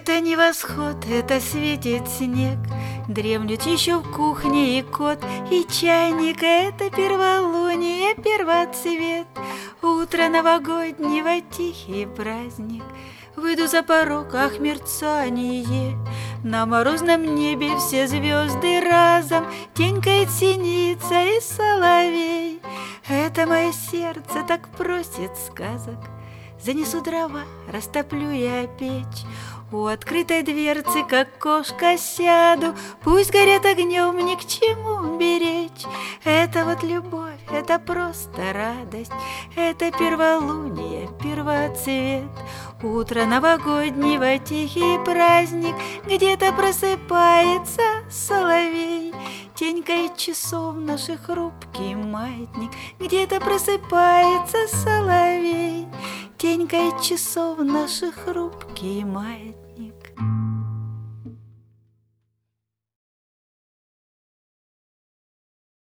Это не восход, это светит снег. Дремлют еще в кухне и кот, и чайник. Это перволуние, первоцвет. Утро новогоднего, тихий праздник. Выйду за порог, ах, мерцание. На морозном небе все звезды разом. Тенькает синица и соловей. Это мое сердце так просит сказок. Занесу дрова, растоплю я печь. У открытой дверцы, как кошка, сяду. Пусть горят огнем, ни к чему беречь. Это вот любовь, это просто радость. Это перволуние, первоцвет. Утро новогоднего, тихий праздник. Где-то просыпается соловей. Тенькает часов наших хрупкий маятник. Где-то просыпается соловей. Тенькает часов наших хрупкий маятник.